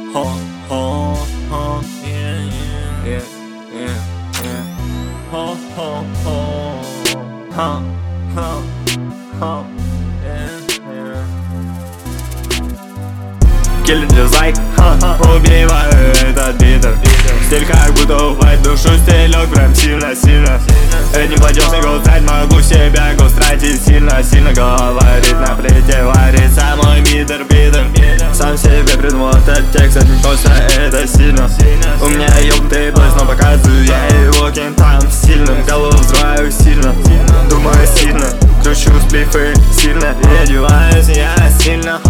Ho, ho, ho, yeah, yeah, yeah, yeah. Ho, ho, ho, ho, ho, ho, yeah, yeah. Киллер дизлайк, убиваю этот битер. Стиль как будто убивает душу, стилек прям сильно-сильно. Не платежный голдать, могу себя тратить сильно-сильно. Говорит на плите, варится мой битер. Сам себе придумал этот текст, это не просто, это сильно. У меня ёбнутый плейс, но показываю я его кем-то сильным. Голову взрываю сильно, думаю сильно. Кручу сплифы сильно, и одеваюсь я сильно.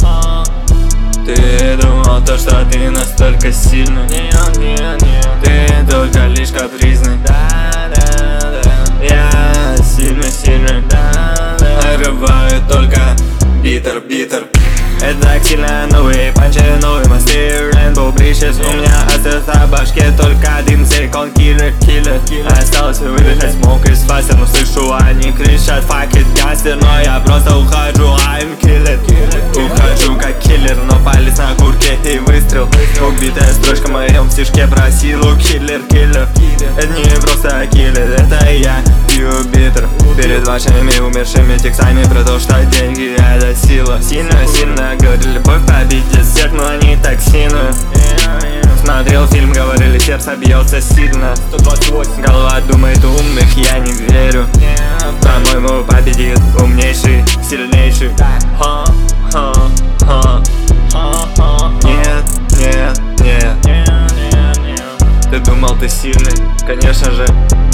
Ты думал то, что ты настолько сильный? Нет, ты только лишь капризный. Я сильный, рыбаю только битер. Это так сильно, новые панчи, новые мосты, Rainbow Bridges. У меня остается в башке только дым, силикон, киллер. Осталось выдыхать смог из фастер, но слышу, они кричат fuck it, гастер. Но я просто ухожу, I'm killer. Ухожу как киллер, но палец на куртке и выстрел. Убитая строчка в моем стишке про силу, киллер. Это не просто киллер, это я пью битер. Перед вашими умершими текстами про то, что деньги это сила. Сильно говорили, любовь победит всех, но не так сильно. Смотрел фильм, говорили, сердце бьется сильно. 128. Голова думает умных, я не верю. По-моему, победит умнейший, сильнейший. Нет. Ты думал, ты сильный, конечно же.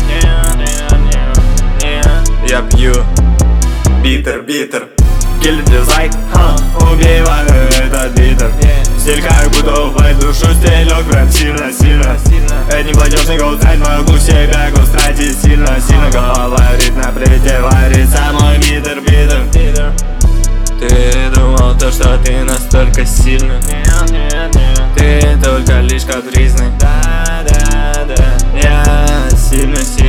Я пью битер. Киллер дизлайк, убиваю этот битер. Стиль как будто в душу, стилек прям сильно. Это не платежный голдать, могу себя тратить сильно. Говорит на плите, варится мой битер. Ты думал то, что ты настолько сильный? Нет, ты только лишь капризный. Я сильный.